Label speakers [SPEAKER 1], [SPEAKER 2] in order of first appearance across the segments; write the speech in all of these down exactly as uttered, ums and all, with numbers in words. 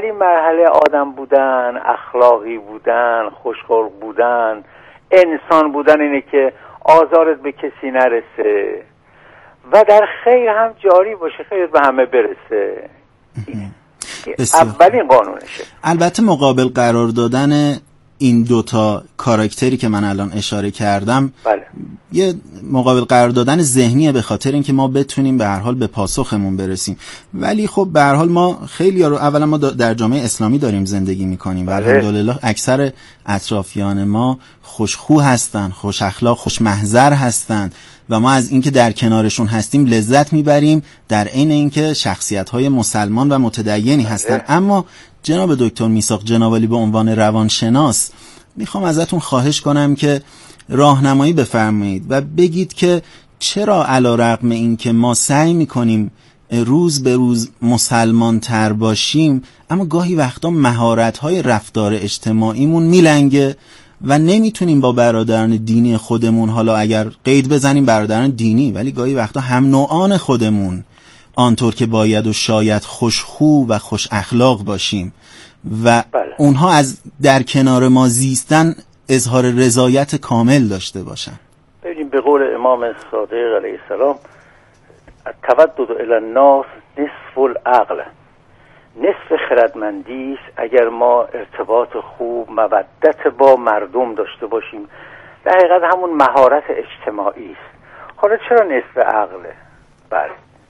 [SPEAKER 1] ولی مرحله آدم بودن، اخلاقی بودن، خوشخلق بودن، انسان بودن اینه که آزارت به کسی نرسه و در خیر هم جاری باشه، خیرت به همه برسه. اولین قانونشه.
[SPEAKER 2] البته مقابل قرار دادن این دوتا کاراکتری که من الان اشاره کردم،
[SPEAKER 1] بله،
[SPEAKER 2] یه مقابل قرار دادن ذهنیه به خاطر اینکه ما بتونیم به هر حال به پاسخمون برسیم. ولی خب به هر حال ما خیلی رو اولا ما در جامعه اسلامی داریم زندگی میکنیم و الحمدلله اکثر اطرافیان ما خوشخو هستن، خوش اخلاق، خوش محضر هستن و ما از اینکه در کنارشون هستیم لذت میبریم، در عین اینکه شخصیت‌های مسلمان و متدینی هستن. اما جناب دکتر میثاق جنابعالی به عنوان روانشناس میخوام ازتون خواهش کنم که راهنمایی بفرمایید و بگید که چرا علیرغم اینکه ما سعی میکنیم روز به روز مسلمان تر باشیم، اما گاهی وقتا مهارت‌های رفتار اجتماعیمون میلنگه و نمیتونیم با برادران دینی خودمون، حالا اگر قید بزنیم برادران دینی، ولی گاهی وقتا هم نوعان خودمون آنطور که باید و شاید خوشخو و خوش اخلاق باشیم و بله. اونها از در کنار ما زیستن اظهار رضایت کامل داشته باشن.
[SPEAKER 1] ببینیم به قول امام صادق علیه السلام التودد الی الناس نصف العقل، نصف خردمندی است اگر ما ارتباط خوب، مودت با مردم داشته باشیم. در حقیقت همون مهارت اجتماعی است. حالا چرا نصف عقله؟ بله،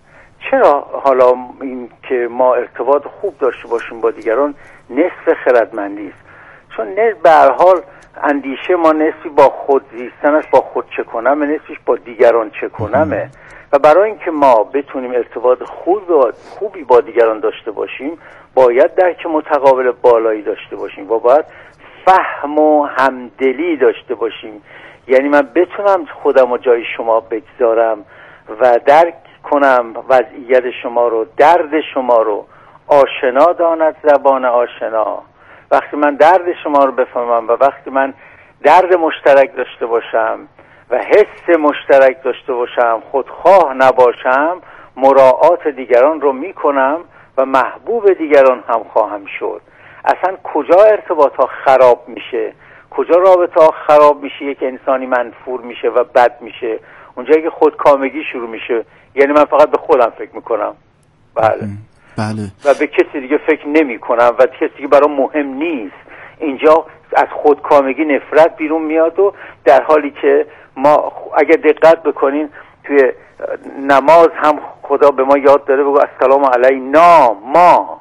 [SPEAKER 1] چرا حالا این که ما ارتباط خوب داشته باشیم با دیگران نصف خردمندی است؟ چون به هر حال اندیشه ما نصفی با خود زیستن است، با خود چه کنم، نصفیش با دیگران چه کنمه. و برای اینکه ما بتونیم ارتباط خوب خوبی با دیگران داشته باشیم باید درک متقابل بالایی داشته باشیم و باید فهم و همدلی داشته باشیم. یعنی من بتونم خودم و جای شما بگذارم و درک کنم وضعیت شما رو، درد شما رو. آشنا داند زبان آشنا. وقتی من درد شما رو بفهمم و وقتی من درد مشترک داشته باشم و حس مشترک داشته باشم، خودخواه نباشم، مراعات دیگران رو میکنم و محبوب دیگران هم خواهم شد. اصلا کجا ارتباط ها خراب میشه، کجا رابطه ها خراب میشه، یک انسانی منفور میشه و بد میشه؟ اونجایی که خودکامگی شروع میشه. یعنی من فقط به خودم فکر میکنم، بله
[SPEAKER 2] بله،
[SPEAKER 1] و به کسی دیگه فکر نمی کنم و کسی دیگه برام مهم نیست. اینجا از خودکامگی نفرت بیرون میاد و در حالی که ما اگر دقت بکنین توی نماز هم خدا به ما یاد داره بگو السلام علینا ما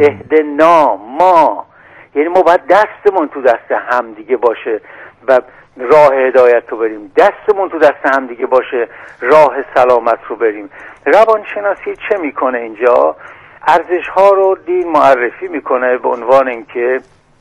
[SPEAKER 1] اهدنا ما، یعنی ما باید دستمون تو دست هم دیگه باشه و راه هدایت رو بریم، دستمون تو دست هم دیگه باشه راه سلامت رو بریم. روانشناسی چه میکنه اینجا؟ ارزش ها رو دین معرفی میکنه به عنوان اینکه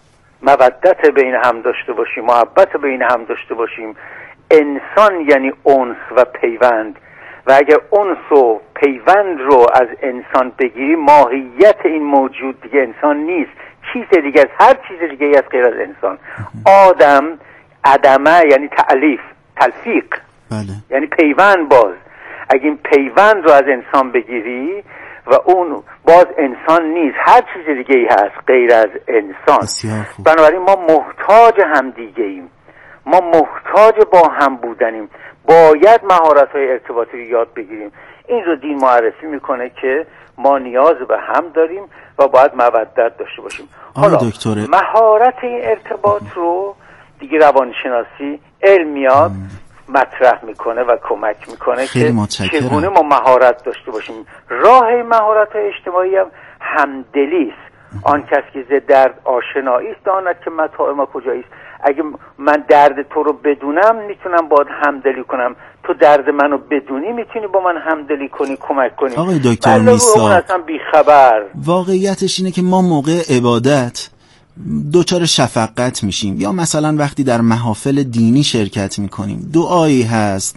[SPEAKER 1] مودت بین هم داشته باشیم، محبت بین هم داشته باشیم. انسان یعنی انس و پیوند و اگر انس و پیوند رو از انسان بگیری ماهیت این موجود دیگه انسان نیست، چیز دیگه از هر چیز دیگه از غیر از انسان. آدم عدمه یعنی تألیف، تلفیق،
[SPEAKER 2] بله.
[SPEAKER 1] یعنی پیوند. باز اگه این پیوند رو از انسان بگیری و اون باز انسان نیست، هر چیز دیگه ای هست غیر از انسان. بنابراین ما محتاج هم دیگه ایم، ما محتاج با هم بودنیم، باید مهارت‌های ارتباطی رو یاد بگیریم. این رو دین معرفی میکنه که ما نیاز به هم داریم و باید مودت داشته باشیم. حالا مهارت این ارتباط رو دیگه روانشناسی علمیات مطرح میکنه و کمک میکنه که چگونه ما مهارت داشته باشیم. راه مهارت اجتماعی هم همدلی است. آن کس که ز درد آشنایی است داند که متاع ما کجاییست. اگه من درد تو رو بدونم میتونم باید همدلی کنم، تو درد منو بدونی میتونی با من همدلی کنی، کمک کنی.
[SPEAKER 2] آقای دکتر میثاق،
[SPEAKER 1] اصلا بیخبر.
[SPEAKER 2] واقعیتش اینه که ما موقع عبادت دوچار شفقت میشیم، یا مثلا وقتی در محافل دینی شرکت میکنیم دعایی هست،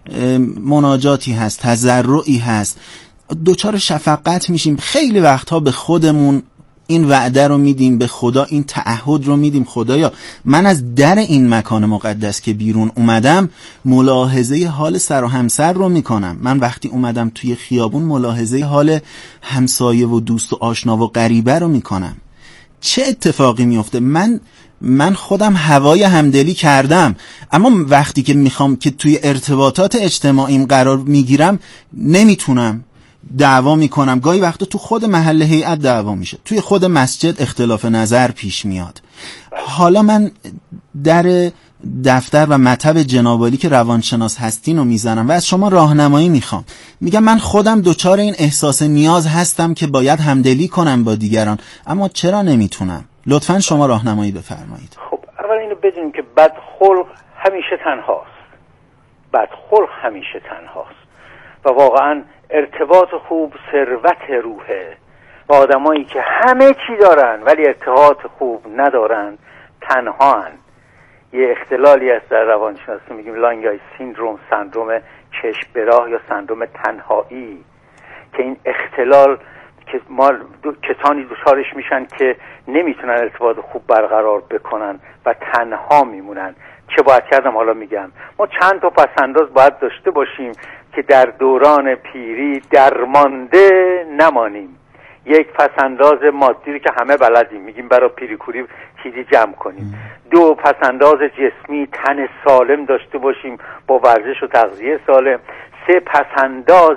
[SPEAKER 2] مناجاتی هست، تضرعی هست، دوچار شفقت میشیم. خیلی وقتها به خودمون این وعده رو میدیم، به خدا این تعهد رو میدیم، خدایا من از در این مکان مقدس که بیرون اومدم ملاحظه حال سر و همسر رو میکنم. من وقتی اومدم توی خیابون ملاحظه حال همسایه و دوست و آشنا و غریبه رو میکنم. چه اتفاقی میفته؟ من من خودم هوای همدلی کردم، اما وقتی که میخوام که توی ارتباطات اجتماعیم قرار میگیرم نمیتونم، دعوا میکنم. گاهی وقتا تو خود محل هیئت دعوا میشه، توی خود مسجد اختلاف نظر پیش میاد. حالا من در دفتر و مطب جنابالی که روانشناس هستین رو میزنم و از شما راهنمایی میخوام. میگم من خودم دوچار این احساس نیاز هستم که باید همدلی کنم با دیگران، اما چرا نمیتونم؟ لطفاً شما راهنمایی بفرمایید.
[SPEAKER 1] خب اول اینو بدونیم که بدخلق همیشه تنهاست. بدخلق همیشه تنهاست و واقعاً ارتباط خوب ثروت روحه و آدمایی که همه چی دارن ولی ارتباط خوب ندارن تنها هن. یه اختلالی هست در روانشناسی میگیم لانگای سیندروم، سندروم چشم براه یا سندروم تنهایی، که این اختلال که ما دو، کسانی دچارش میشن که نمیتونن ارتباط خوب برقرار بکنن و تنها میمونن. چه باید کردم؟ حالا میگم. ما چند تا پسنداز باید داشته باشیم که در دوران پیری درمانده نمانیم. یک پسنداز مادی رو که همه بلدیم، میگیم برای پیریکوری چیزی جمع کنیم. دو پسنداز جسمی، تن سالم داشته باشیم با ورزش و تغذیه سالم. سه پسنداز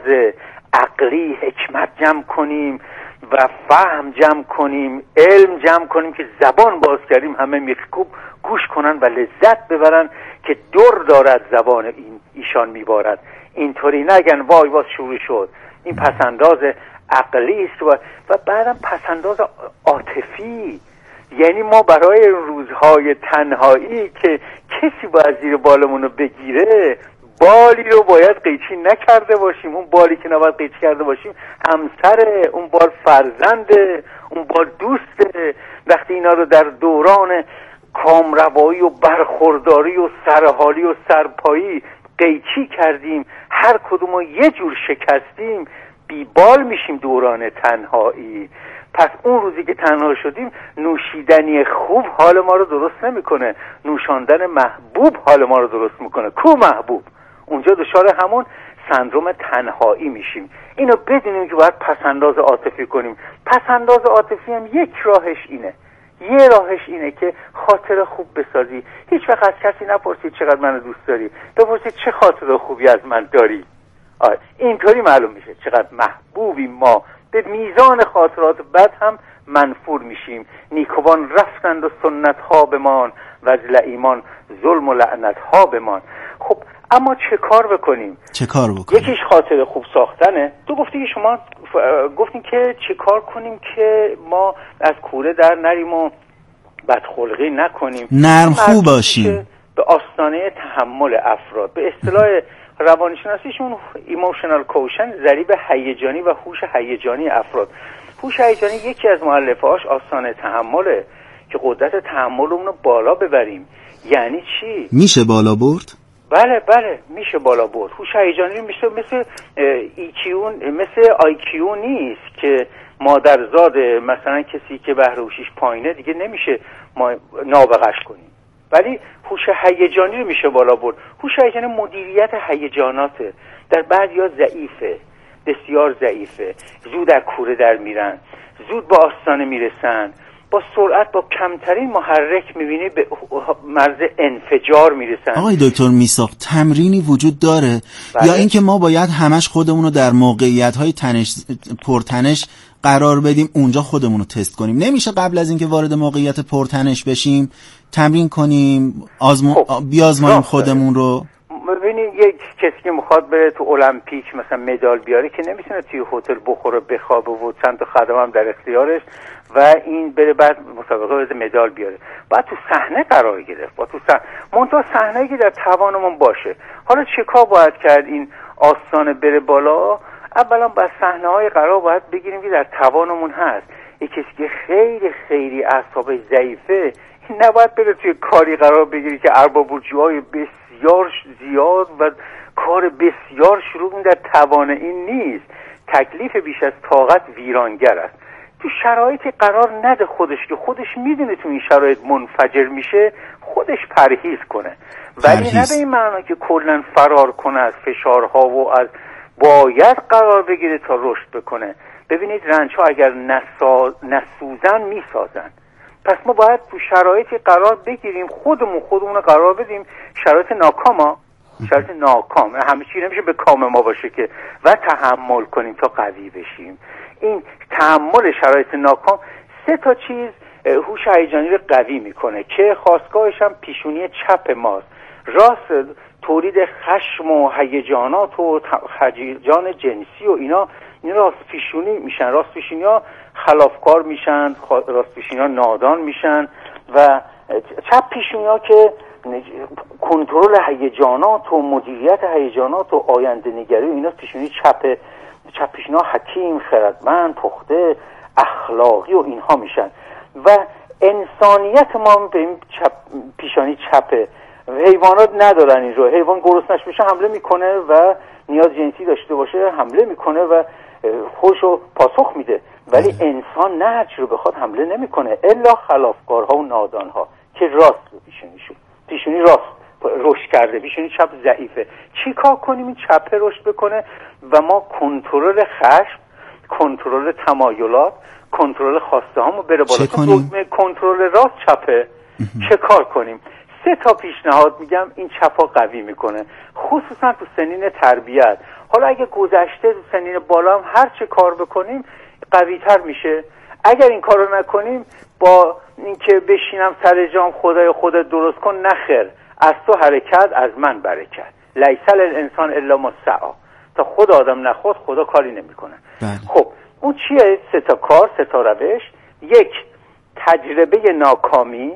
[SPEAKER 1] عقلی، حکمت جمع کنیم و فهم جمع کنیم، علم جمع کنیم که زبان باز کردیم همه میخکوب گوش کنن و لذت ببرن که دور دارد زبان این ایشان میبارد. اینطوری نگن وای باز شروع شد. این پسنداز عقلی است و, و بعدم پسنداز عاطفی. یعنی ما برای روزهای تنهایی که کسی باید زیر بالمون رو بگیره، بالی رو باید قیچی نکرده باشیم. اون بالی که نباید قیچی کرده باشیم همسره، اون بال فرزنده، اون بال دوسته. وقتی اینا رو در دوران کامروایی و برخورداری و سرحالی و سرپایی قیچی کردیم، هر کدوم رو یه جور شکستیم، بیبال میشیم دوران تنهایی. پس اون روزی که تنها شدیم نوشیدنی خوب حال ما رو درست نمیکنه، نوشاندن محبوب حال ما رو درست میکنه. کو محبوب؟ اونجا دچار همون سندروم تنهایی میشیم. اینو بدونیم که باید پسنداز عاطفی کنیم. پسنداز عاطفی هم یک راهش اینه، یه راهش اینه که خاطر خوب بسازی. هیچ وقت از کسی نپرسید چقدر منو دوست داری، بپرسید چه خاطر خوبی از من داری. آره اینطوری معلوم میشه چقدر محبوبیم ما. به میزان خاطرات بد هم منفور میشیم. نیکوان رفتند و سنت ها بمان و از لعیمان ظلم و لعنت ها بمان. خب اما چه کار بکنیم؟
[SPEAKER 2] چه کار بکنیم؟
[SPEAKER 1] یکیش خاطر خوب ساختنه. تو گفتی که شما گفتین که چه کار کنیم که ما از کوره در نریم و بدخلقی نکنیم،
[SPEAKER 2] نرم خو باشیم،
[SPEAKER 1] به آستانه تحمل افراد. به اصطلاح روانشناسیشون ایموشنال کوشن، ضریب هیجانی و هوش هیجانی افراد. هوش هیجانی یکی از مؤلفه‌هاش آستانه تحمله که قدرت تحملمون رو بالا ببریم. یعنی چی؟
[SPEAKER 2] میشه بالا برد؟
[SPEAKER 1] بله بله میشه بالا برد. هوش هیجانی میشه مثل ایکیو، مثل آیکیو نیست که مادرزاد مثلا کسی که بهره هوشیش پایینه دیگه نمیشه ما نابغش کنیم، ولی هوش هیجانی رو میشه بالا برد. هوش هیجانی مدیریت هیجاناته. در بعضیا ضعیفه، بسیار ضعیفه. زود در کوره در میرن، زود با آستانه میرسن، با سرعت با کمترین محرک میبینی به مرز انفجار میرسن.
[SPEAKER 2] آقای دکتر میساق تمرینی وجود داره؟ بله؟ یا اینکه ما باید همش خودمون رو در موقعیت‌های تنش پرتنش قرار بدیم، اونجا خودمون رو تست کنیم؟ نمیشه قبل از اینکه وارد موقعیت پرتنش بشیم تمرین کنیم، آزمو... خب. بیازماییم خودمون رو؟
[SPEAKER 1] ببینید یک کسی که میخواد بره تو المپیک مثلا مدال بیاره که نمیتونه توی هتل بخوره بخوابه و چند تا خدم هم در اختیارش و این بره بعد مسابقه بده مدال بیاره. باید تو صحنه قرار گرفت، با تو صحنه منتها صحنه‌ای که در توانمون باشه. حالا چه کار باید کرد این آستانه بره بالا؟ اولا با صحنه‌های قرار باید بگیریم که در توانمون هست. یک کسی که خیلی خیلی اعصابش ضعیفه این نباید بره توی کاری قرار بگیری که ارباب الجوهای بسیار زیاد و کار بسیار شروع در توان این نیست. تکلیف بیش از طاقت ویرانگر است. تو شرایطی قرار نده خودش که خودش میدونه تو این شرایط منفجر میشه، خودش پرهیز کنه. ولی نه به این معنا که کلا فرار کنه از فشارها و از باید قرار بگیره تا رشد بکنه. ببینید رنج ها اگر نسا... نسوزن میسازن. پس ما باید تو شرایطی قرار بگیریم، خودمون خودمون قرار بدیم شرایط ناکاما شرایط ناکام، همه چی نمیشه به کام ما باشه که، و تحمل کنیم تا قوی بشیم. این تحمل شرایط ناکام سه تا چیز هوش هیجانی رو قوی میکنه که خاستگاهش هم پیشونی چپ ماست. راست تولید خشم و هیجانات و هیجان جنسی و اینا این راست پیشونی میشن. راست پیشونی ها خلافکار میشن، راست پیشونی ها نادان میشن، و چپ پیشونی ها که کنترل هیجانات و مدیریت هیجانات و آینده نگری و اینا پیشونی چپ چپ پیشونی ها حکیم، خردمند، پخته، اخلاقی و اینها میشن. و انسانیت ما به این چپ پیشانی چپه. حیوانات ندارن این رو. حیوان گرسنش بشه حمله میکنه و نیاز جنسی داشته باشه حمله میکنه و خودشو پاسخ میده، ولی انسان نه هرچی رو بخواد حمله نمیکنه الا خلافکارها و نادانها که راست رو پیشونیشون پیشونی راست رشد کرده، پیشونی چپ ضعیفه. چی کار کنیم این چپه رشد بکنه و ما کنترل خشم، کنترل تمایلات، کنترل خواسته هامو بره بالا. چون کنترل راست چپه. چه کار کنیم؟ سه تا پیشنهاد میگم این چپا قوی میکنه، خصوصا تو سنین تربیت. حالا اگه گذشته تو سنین بالا هم هر چه کار بکنیم قوی تر میشه. اگر این کارو نکنیم با اینکه بشینم سر جام خدای خودت درست کن، نخیر، از تو حرکت از من برکت، لیس الانسان الا ما سعی. تا خود آدم نخواد خدا کاری نمیکنه. خب اون چیه؟ سه تا کار، سه تا روش. یک، تجربه ناکامی.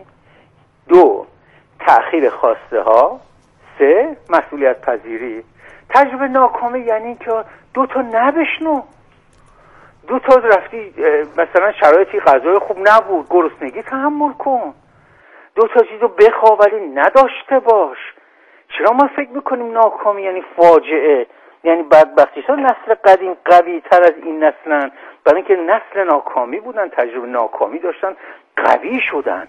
[SPEAKER 1] دو، تأخیر خواسته ها. سه، مسئولیت پذیری. تجربه ناکامی یعنی که دو تا نبشنو، دو تا رفتی مثلا شرایطی غذای خوب نبود، گرسنگی تحمل کن. دو تا چیزو بخوا ولی نداشته باش. چرا ما فکر میکنیم ناکامی یعنی فاجعه، یعنی بدبختی؟ چرا نسل قدیم قوی تر از این نسلن؟ برای اینکه نسل ناکامی بودن، تجربه ناکامی داشتن، قوی شدن.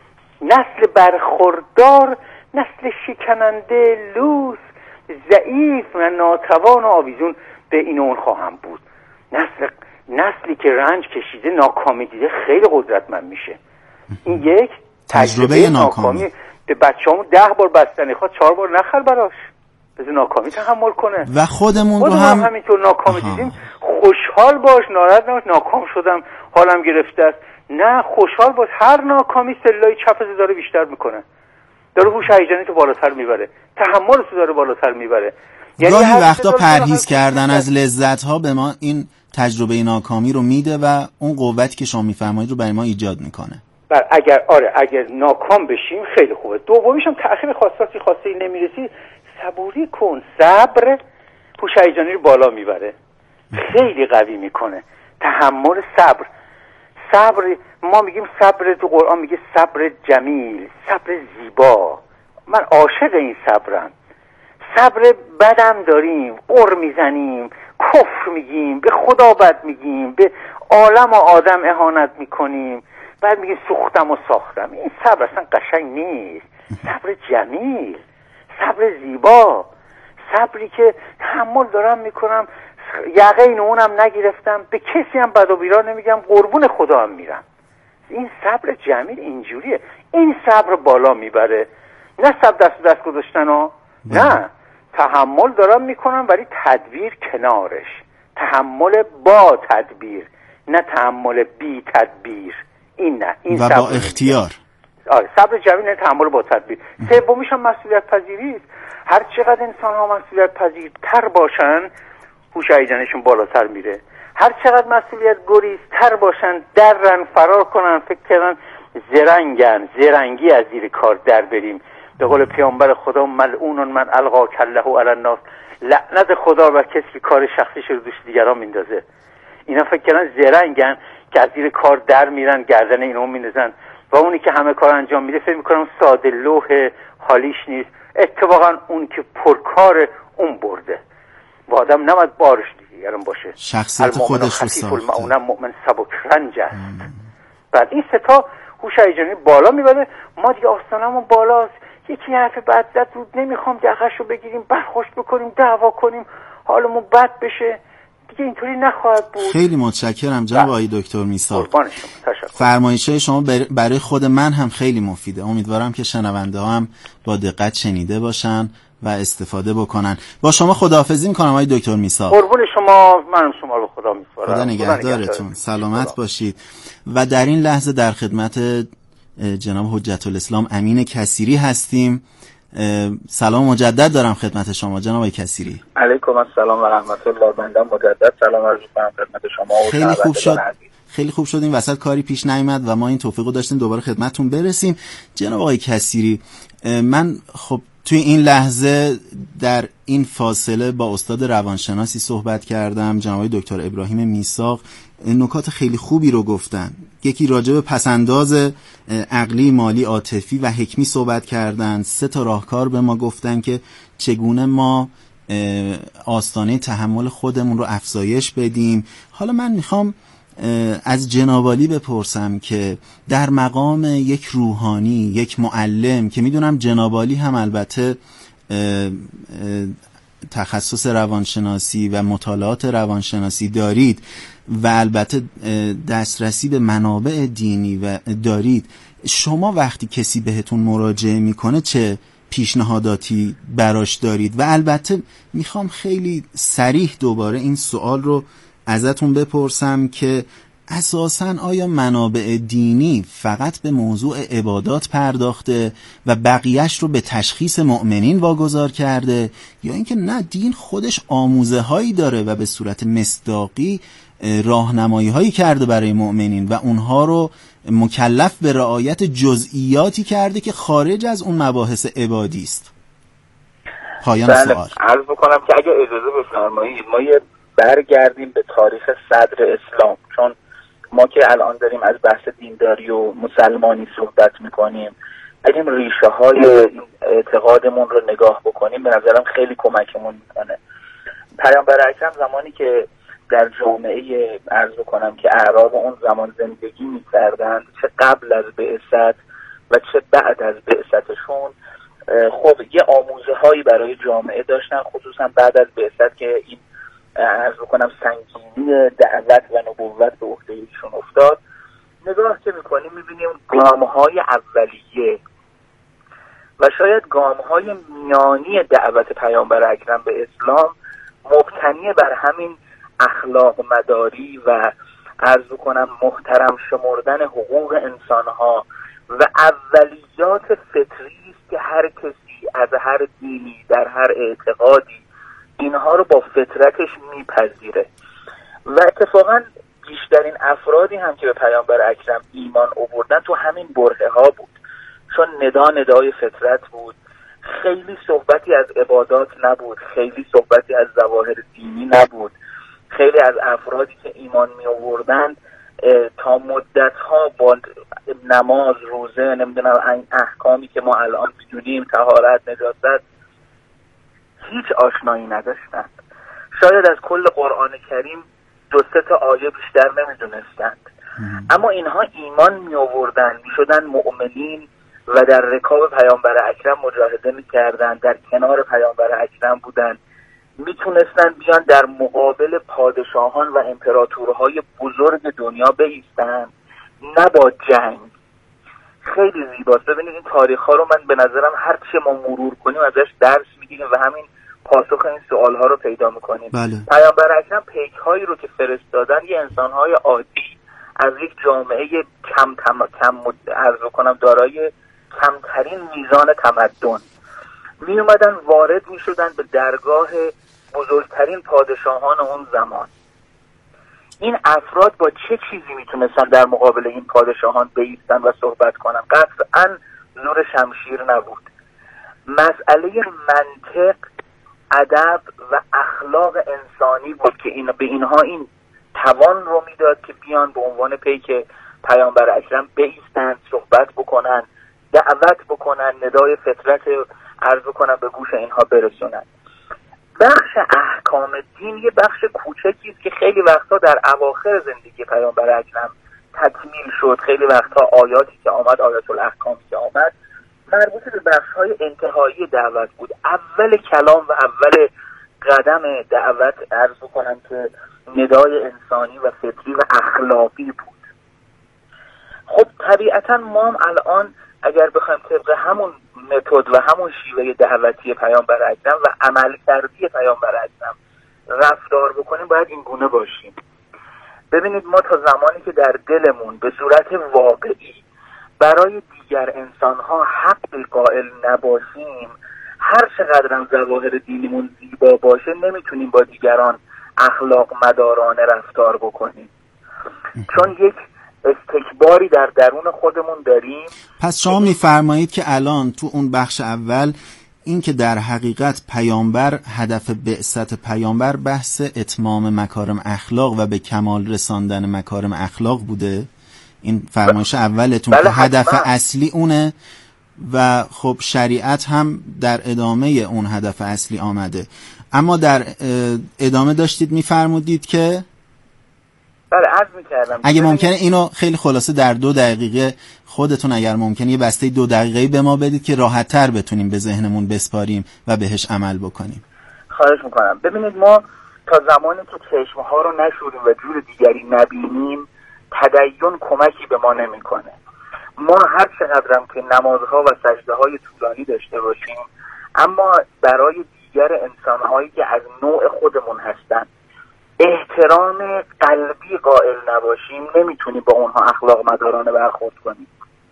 [SPEAKER 1] نسل برخوردار، نسل شکننده، لوس، ضعیف و ناتوان و آویزون به این اون خواهم بود. نسل نسلی که رنج کشیده، ناکامی دیده، خیلی قدرتمند میشه. این یک تجربه, تجربه ناکامی. ناکامی به بچه‌مون ده بار بستنی خواد چهار بار نخر براش، بذار ناکامی تحمل کنه.
[SPEAKER 2] و خودمون
[SPEAKER 1] خودمون
[SPEAKER 2] رو هم
[SPEAKER 1] همینطور ناکامی آها. دیدیم خوشحال باش، ناراحت نباش. ناکام شدم حالم گرفته است، نه خوشحال باش. هر ناکامی سلولای چپت داره بیشتر میکنه، داره هوش هیجانی تو بالاتر میبره، تحمل تو داره بالاتر میبره.
[SPEAKER 2] یعنی گاهی وقتا پرهیز کردن از لذت ها به ما این تجربه ناکامی رو میده و اون قوتی که شما میفرمایید رو برای ما ایجاد میکنه.
[SPEAKER 1] بر اگر آره اگر ناکام بشیم خیلی خوبه. دومیش هم تأخیر خواستاتی خواسته نمیرسی، صبوری کن. صبر هوش هیجانی رو بالا میبره، خیلی قوی میکنه. تحمل، صبر. صبر ما میگیم صبر، تو قرآن میگه صبر جمیل، صبر زیبا. من عاشق این صبرم. صبر بدم داریم، قر میزنیم، کفر میگیم، به خدا بد میگیم، به عالم و آدم اهانت میکنیم، بعد میگیم سوختم و ساختم. این صبر اصلا قشنگ نیست. صبر جمیل، صبر زیبا، صبری که تحمل دارم میکنم، یقین اونم نگرفتم، به کسی هم بد و بیرا نمیگم، قربون خدا هم میرم. این صبر جمیل اینجوریه. این صبر بالا میبره، نه صبر دست دست گذاشتن ها، نه، تحمل دارم میکنم ولی تدبیر کنارش. تحمل با تدبیر، نه تحمل بی تدبیر. این نه، این
[SPEAKER 2] و با اختیار.
[SPEAKER 1] آره، صبر جمیل نه، تحمل با تدبیر. سومیش هم مسئولیت پذیری است. هر چقدر انسان ها مسئولیت پذیرتر باشن، هوش هیجانیشون بالاتر میره. هر چقدر مسئولیت گریزتر باشن، درن، فرار کنن، فکر کردن زرنگن، زرنگی از زیر کار در بریم. به قول پیامبر خدا ملعون من القا کله علی الناس، لعنت خدا بر کسی که کار شخصیش رو دوش دیگران میندازه. اینا فکر کردن زرنگن که از زیر کار در میرن، گردن اینو میندازن، و اونی که همه کار انجام میده فکر میکنن ساده لوح، حالیش نیست. اتفاقا اون که پرکار اون برده. و آدم نماد بارش دیگران باشه.
[SPEAKER 2] شخصیت خودش رو ساخته.
[SPEAKER 1] المؤمن مؤمن سبک رنج است. بعد این سه تا هوش هیجانی بالا میبره. ما دیگه آستانمون بالاست. یکی حرف بد زد رو نمیخوام دقیقش رو بگیریم، برخوش بکنیم، دعوا کنیم، حالمون بد بشه. دیگه اینطوری نخواهد بود.
[SPEAKER 2] خیلی متشکرم جناب آقای دکتر میثاق.
[SPEAKER 1] قربان شما. تشکر.
[SPEAKER 2] فرمایش‌های شما برای خود من هم خیلی مفیده. امیدوارم که شنونده ها هم با دقت شنیده باشن و استفاده بکنن. با شما خداحافظی میکنم آقای دکتر میثاق.
[SPEAKER 1] قربون شما. من شما رو خدا میسپارم.
[SPEAKER 2] خدا نگهدارتون. سلامت باشید. و در این لحظه در خدمت جناب حجت الاسلام امین کثیری هستیم. سلام مجدد دارم خدمت شما جناب آقای کثیری.
[SPEAKER 3] علیکم السلام و رحمت الله. بنده مجدد سلام عرض می‌کنم خدمت شما و
[SPEAKER 2] خیلی خوب شد. خیلی خوب شد این وسط کاری پیش نیامد و ما این توفیقو داشتیم دوباره خدمتتون برسیم. جناب آقای کثیری، من خب توی این لحظه در این فاصله با استاد روانشناسی صحبت کردم، جناب دکتر ابراهیم میثاق نکات خیلی خوبی رو گفتن. یکی راجع به پسنداز عقلی، مالی، عاطفی و حکمی صحبت کردن. سه تا راهکار به ما گفتن که چگونه ما آستانه تحمل خودمون رو افزایش بدیم. حالا من میخوام از جناب عالی بپرسم که در مقام یک روحانی، یک معلم که میدونم جناب عالی هم البته تخصص روانشناسی و مطالعات روانشناسی دارید و البته دسترسی به منابع دینی و دارید، شما وقتی کسی بهتون مراجعه میکنه چه پیشنهاداتی براش دارید؟ و البته میخوام خیلی صریح دوباره این سوال رو ازتون بپرسم که اساساً آیا منابع دینی فقط به موضوع عبادات پرداخته و بقیهش رو به تشخیص مؤمنین واگذار کرده، یا اینکه نه، دین خودش آموزه هایی داره و به صورت مصداقی راهنمایی هایی کرده برای مؤمنین و اونها رو مکلف به رعایت جزئیاتی کرده که خارج از اون مباحث عبادی است؟ پایان
[SPEAKER 3] بله.
[SPEAKER 2] سوال.
[SPEAKER 3] عرض بکنم که اگه اجازه بفرمایید ما یه برگردیم به تاریخ صدر اسلام، چون ما که الان داریم از بحث دینداری و مسلمانی صحبت میکنیم، اگه ریشه های اعتقادمون رو نگاه بکنیم به نظرم خیلی کمکمون میکنه. پیامبر اکرم زمانی که در جامعه عرض بکنم که اعراب اون زمان زندگی میکردن، چه قبل از بعثت و چه بعد از بعثتشون، خب یه آموزه هایی برای جامعه داشتن، خصوصا بعد از بعثت که این عرض بکنم سنگینی دعوت و نبوت به عهده ایشون افتاد. نگاه که میکنیم میبینیم گامهای اولیه و شاید گامهای میانی دعوت پیامبر اکرم به اسلام مبتنی بر همین اخلاق مداری و عرض بکنم محترم شمردن حقوق انسانها و اولیات فطری است که هر کسی از هر دینی در هر اعتقادی اینها رو با فطرتش میپذیره. و اتفاقا بیشترین افرادی هم که به پیامبر اکرم ایمان آوردن تو همین برهه ها بود، چون ندا ندای فطرت بود، خیلی صحبتی از عبادات نبود، خیلی صحبتی از ظواهر دینی نبود. خیلی از افرادی که ایمان می آوردن تا مدت ها با نماز، روزه، نمیدونم این احکامی که ما الان میدونیم، طهارت، نجاست، هیچ آشنایی نداشتند. شاید از کل قرآن کریم دو سه تا آیه بیشتر نمیدونستند، اما اینها ایمان می آوردن، می شدن مؤمنین و در رکاب پیامبر اکرم مجاهده می کردن، در کنار پیامبر اکرم بودن، می تونستن بیان در مقابل پادشاهان و امپراتورهای بزرگ دنیا بایستن، نه با جنگ. خیلی زیباست. ببینید این تاریخ ها رو من به نظرم هر چه ما مرور کنیم ازش درس میگیریم و همین پاسخ این سوال ها رو پیدا میکنیم.
[SPEAKER 2] بله.
[SPEAKER 3] پیامبر اکرم پیک هایی رو که فرستادن یه انسان های عادی از یک جامعه کم تم... کم عرض کنم دارای کمترین میزان تمدن می اومدن، وارد می شدن به درگاه بزرگترین پادشاهان اون زمان. این افراد با چه چیزی میتونستن در مقابل این پادشاهان بایستن و صحبت کنن؟ قطعا زور شمشیر نبود. مسئله منطق، ادب و اخلاق انسانی بود که این به اینها این توان رو میداد که بیان به عنوان پیک پیامبر اکرم بایستن، صحبت بکنن، دعوت بکنن، ندای فطرت عرض کنن به گوش اینها برسونن. بخش احکام دین یه بخش کوچکی است که خیلی وقتا در اواخر زندگی پیامبر اکرم تکمیل شد. خیلی وقتا آیاتی که آمد، آیات الاحکام که آمد، مربوط به بخش‌های انتهایی دعوت بود. اول کلام و اول قدم دعوت عرض کنم که ندای انسانی و فطری و اخلاقی بود. خب طبیعتا ما هم الان اگر بخوایم طبق همون متد و همون شیوه دعوتی پیامبر اکرم و عملکردی پیامبر اکرم رفتار بکنیم باید این گونه باشیم. ببینید ما تا زمانی که در دلمون به صورت واقعی برای دیگر انسانها حق قائل نباشیم، هر چقدر هم ظواهر دینیمون زیبا باشه نمیتونیم با دیگران اخلاق مدارانه رفتار بکنیم، چون یک استکباری در درون خودمون داریم.
[SPEAKER 2] پس شما میفرمایید که الان تو اون بخش اول این که در حقیقت پیامبر، هدف بعثت پیامبر بحث اتمام مکارم اخلاق و به کمال رساندن مکارم اخلاق بوده، این فرمایش اولتون که هدف اصلی اونه و خب شریعت هم در ادامه اون هدف اصلی آمده. اما در ادامه داشتید میفرمودید که
[SPEAKER 3] بله عرض میکردم
[SPEAKER 2] اگه ممکنه اینو خیلی خلاصه در دو دقیقه خودتون اگر ممکنه یه بسته دو دقیقه‌ای به ما بدید که راحت تر بتونیم به ذهنمون بسپاریم و بهش عمل بکنیم.
[SPEAKER 3] خواهش میکنم. ببینید ما تا زمانی که چشمها رو نشوریم و جور دیگری نبینیم تدین کمکی به ما نمیکنه. ما هر چقدرم که نمازها و سجده های طولانی داشته باشیم اما برای دیگر انسانهایی که از نوع خودمون هستن احترام قلبی قائل نباشیم نمیتونیم با اونها اخلاق مدارانه برخورد کنیم.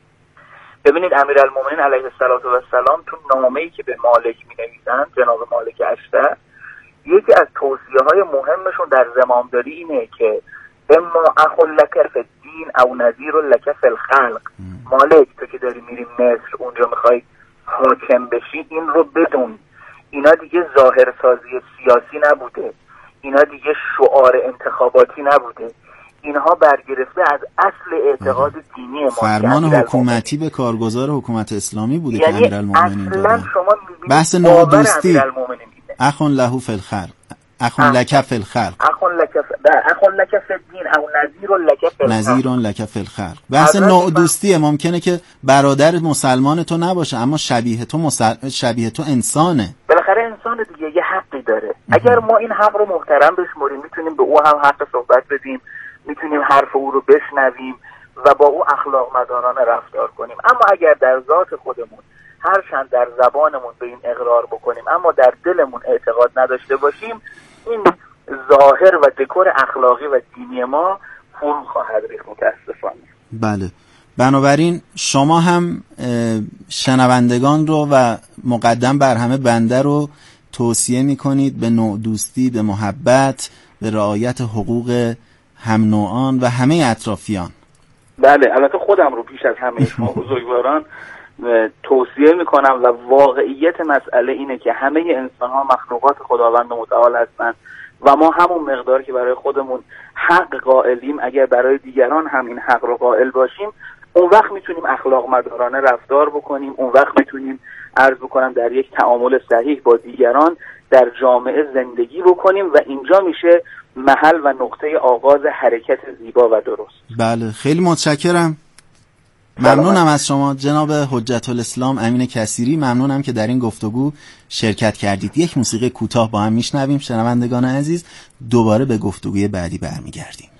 [SPEAKER 3] ببینید امیرالمومنین علیه السلام تو نامه‌ای که به مالک می‌نویسن، جناب مالک اشتر، یکی از توصیه‌های مهمشون در زمامداری اینه که اما اخو لک فی الدین او نذیر لک فی الخلق. مالک تو که داری میری مصر اونجا میخوای حاکم بشی این رو بدون، اینا دیگه ظاهر سازی سیاسی نبوده، اینا دیگه شعار انتخاباتی نبوده، اینها برگرفته از اصل اعتقاد دینی ما.
[SPEAKER 2] فرمان حکومتی به کارگزار حکومت اسلامی بوده
[SPEAKER 3] یعنی
[SPEAKER 2] که امیرالمومنین دادن.
[SPEAKER 3] شما
[SPEAKER 2] بحث نادوستی اخون له فی الخلق، اخون لک فی الخلق،
[SPEAKER 3] اخون لک اخون لک فی الدین او نذیر لک فی الخلق،
[SPEAKER 2] نذیر لک فی الخلق. بحث نادوستیه، ممکنه که برادر مسلمان تو نباشه اما شبیه تو مسل... شبیه تو انسانه.
[SPEAKER 3] بالاخره انسان دیگه یه حقی داره. اگر ما این حق رو محترم بشمریم میتونیم به او هم حق صحبت بدیم، میتونیم حرف او رو بشنویم و با او اخلاق مدارانه رفتار کنیم. اما اگر در ذات خودمون هرچند در زبانمون به این اقرار بکنیم اما در دلمون اعتقاد نداشته باشیم، این ظاهر و دکور اخلاقی و دینی ما فرو خواهد ریخت متاسفانه.
[SPEAKER 2] بله، بنابراین شما هم شنوندگان رو و مقدم بر همه بنده رو توصیه میکنید به نوع دوستی، به محبت، به رعایت حقوق هم نوعان و همه اطرافیان.
[SPEAKER 3] بله، البته خودم رو پیش از همه شما بزرگواران توصیه میکنم و واقعیت مسئله اینه که همه انسان ها مخلوقات خداوند متعال هستند و ما همون مقدار که برای خودمون حق قائلیم اگر برای دیگران هم این حق رو قائل باشیم اون وقت میتونیم اخلاق مدارانه رفتار بکنیم، اون وقت میتونیم عرض بکنم در یک تعامل صحیح با دیگران در جامعه زندگی بکنیم و اینجا میشه محل و نقطه آغاز حرکت زیبا و درست.
[SPEAKER 2] بله، خیلی متشکرم. ممنونم از شما جناب حجت الاسلام امین کثیری، ممنونم که در این گفتگو شرکت کردید. یک موسیقی کوتاه با هم میشنویم شنوندگان عزیز، دوباره به گفتگوی بعدی برمیگردیم.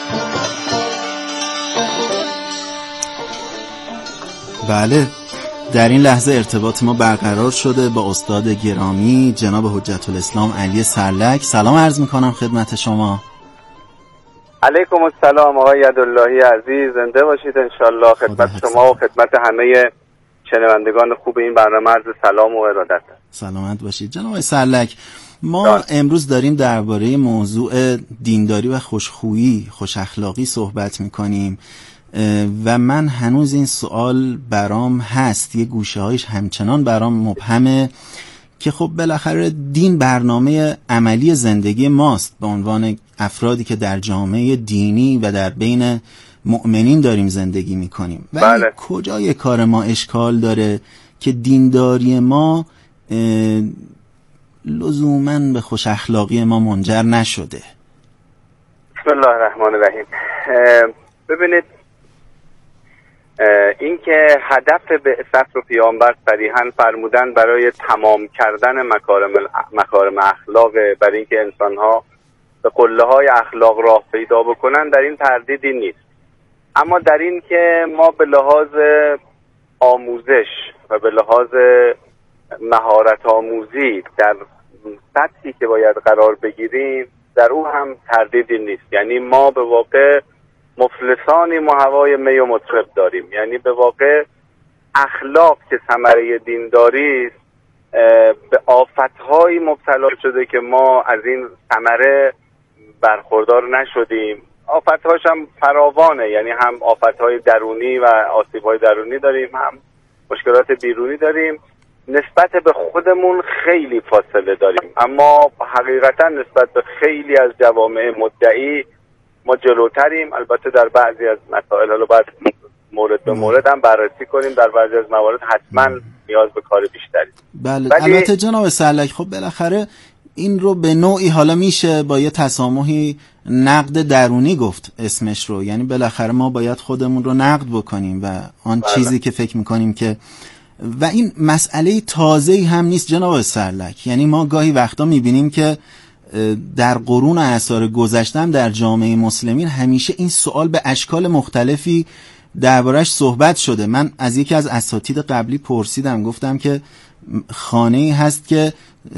[SPEAKER 2] بله، در این لحظه ارتباط ما برقرار شده با استاد گرامی جناب حجت الاسلام علی سرلک. سلام عرض میکنم خدمت شما.
[SPEAKER 4] علیکم السلام آقای یداللهی عزیز، زنده باشید انشالله. خدمت شما و خدمت همه شنوندگان خوب این برنامه عرض سلام و ارادت.
[SPEAKER 2] سلامت باشید جناب سرلک. ما امروز داریم درباره موضوع دینداری و خوشخویی، خوش اخلاقی صحبت میکنیم و من هنوز این سوال برام هست، یه گوشه هایش همچنان برام مبهمه که خب بالاخره دین برنامه عملی زندگی ماست به عنوان افرادی که در جامعه دینی و در بین مؤمنین داریم زندگی میکنیم. ولی بله. کجای کار ما اشکال داره که دینداری ما لزوماً به خوش اخلاقی ما منجر نشده؟
[SPEAKER 4] بسم الله الرحمن الرحیم. ببینید، این که هدف بعثت رو پیامبر صریحاً فرمودن برای تمام کردن مکارم مکارم اخلاق، برای اینکه انسان‌ها به قله‌های اخلاق راه پیدا بکنن، در این تردیدی نیست. اما در این که ما به لحاظ آموزش و به لحاظ مهارت آموزی در سطحی که باید قرار بگیریم، در او هم تردیدی نیست. یعنی ما به واقع مفلسانی محوای می و مطرب داریم. یعنی به واقع اخلاق که ثمره دینداری است به آفت‌های مبتلا شده که ما از این ثمره برخوردار نشدیم. آفت‌هاش هم فراوانه، یعنی هم آفت‌های درونی و آسیب‌های درونی داریم، هم مشکلات بیرونی داریم. نسبت به خودمون خیلی فاصله داریم، اما حقیقتا نسبت به خیلی از جوامع مدعی ما جلوتریم. البته در بعضی از مسائل حالا باید مورد به مورد هم بررسی کنیم، در بعضی از موارد حتما نیاز به کار بیشتری.
[SPEAKER 2] بله ولی... البته جناب سرلک، خب بالاخره این رو به نوعی حالا میشه با یه تسامحی نقد درونی گفت اسمش رو. یعنی بالاخره ما باید خودمون رو نقد بکنیم و آن بله. چیزی که فکر میکنیم که و این مسئله تازه‌ای هم نیست جناب سرلک. یعنی ما گاهی وقتا میبینیم که در قرون و اعصار گذشته هم در جامعه مسلمین همیشه این سوال به اشکال مختلفی دربارش صحبت شده. من از یکی از اساتید قبلی پرسیدم، گفتم که خانه‌ای هست که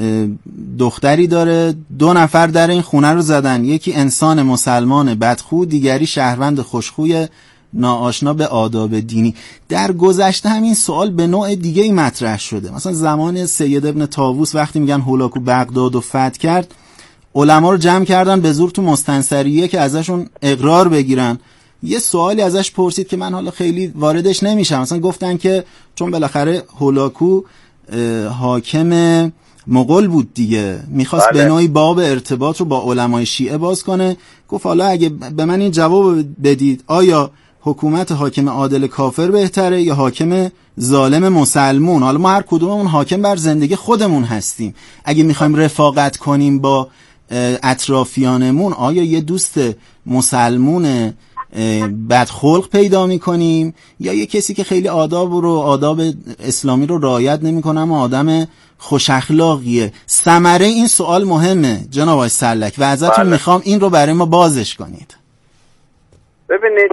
[SPEAKER 2] دختری داره، دو نفر در این خونه رو زدن، یکی انسان مسلمان بدخو، دیگری شهروند خوشخوی ناآشنا به آداب دینی. در گذشته همین سوال به نوع دیگه‌ای مطرح شده. مثلا زمان سید ابن طاووس وقتی میگن هولاکو بغداد رو فتح کرد، علما رو جمع کردن به زور تو مستنصریه که ازشون اقرار بگیرن. یه سوالی ازش پرسید که من حالا خیلی واردش نمیشم. مثلا گفتن که چون بالاخره هولاکو حاکم مغول بود دیگه، میخواست بله. به نوعی باب ارتباط رو با علمای شیعه باز کنه. گفت حالا اگه به من این جواب بدید، آیا حکومت حاکم عادل کافر بهتره یا حاکم ظالم مسلمون؟ حالا ما هر کدوممون حاکم بر زندگی خودمون هستیم. اگه میخوایم رفاقت کنیم با اطرافیانمون، آیا یه دوست مسلمون بدخلق پیدا میکنیم یا یه کسی که خیلی آداب رو آداب اسلامی رو رعایت نمیکنه اما آدم خوش اخلاقیه؟ ثمره این سوال مهمه جناب آقای سرلک و ازتون بله. میخوام این رو برای ما بازش کنید.
[SPEAKER 4] ببینید،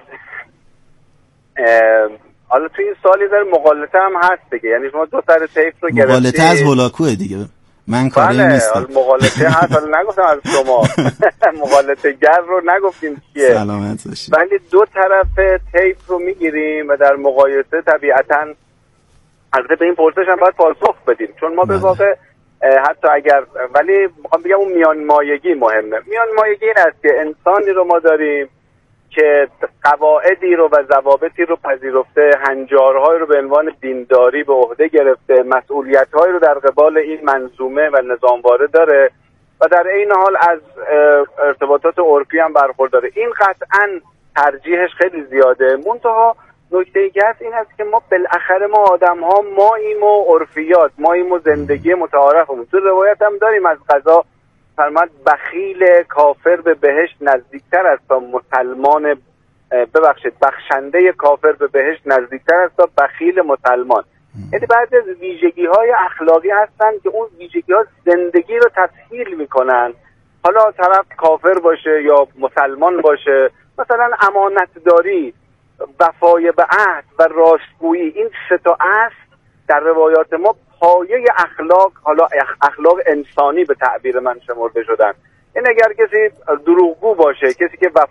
[SPEAKER 4] حالا تو این سوالی در مغالطه هم هست دیگه. یعنی شما دو سر طیف رو گرفتید.
[SPEAKER 2] مغالطه از هولاکوه دیگه، من کاری
[SPEAKER 4] بله.
[SPEAKER 2] نیستم.
[SPEAKER 4] مغالطه هست، حالا نگفتم از شما مغالطه گر رو نگفتیم چیه.
[SPEAKER 2] سلامت باشید.
[SPEAKER 4] ولی دو طرف طیف رو میگیریم و در مقایسه طبیعتاً البته به این پرسش هم باید پاسخ بدیم، چون ما به واقع حتی اگر، ولی میخوام بگم اون میان مایگی مهمه. میان مایگی این است که انسانی رو ما داریم که قواعدی رو و ضوابطی رو پذیرفته، هنجارهای رو به عنوان دینداری به عهده گرفته، مسئولیت‌های رو در قبال این منظومه و نظامواره داره و در این حال از ارتباطات عرفی هم برخورداره. این قطعاً ترجیحش خیلی زیاده. منتها نکته ای که هست این است که ما بالاخره ما آدم‌ها ماییم و عرفیات ماییم و زندگی متعارفمون. تو روایت هم داریم از قضا فرمود بخیل کافر به بهشت نزدیکتر است تا مسلمان، ببخشید بخشنده کافر به بهشت نزدیکتر است تا بخیل مسلمان. یعنی بعضی از ویژگی‌های اخلاقی هستن که اون ویژگی‌ها زندگی رو تسهیل میکنن. حالا طرف کافر باشه یا مسلمان باشه، مثلا امانتداری، وفای به عهد و راستگویی، این سه تا اصل در روایات ما پایه اخلاق، حالا اخلاق انسانی به تعبیر من شمرده شدن. این اگر کسی دروغگو باشه، کسی که وفا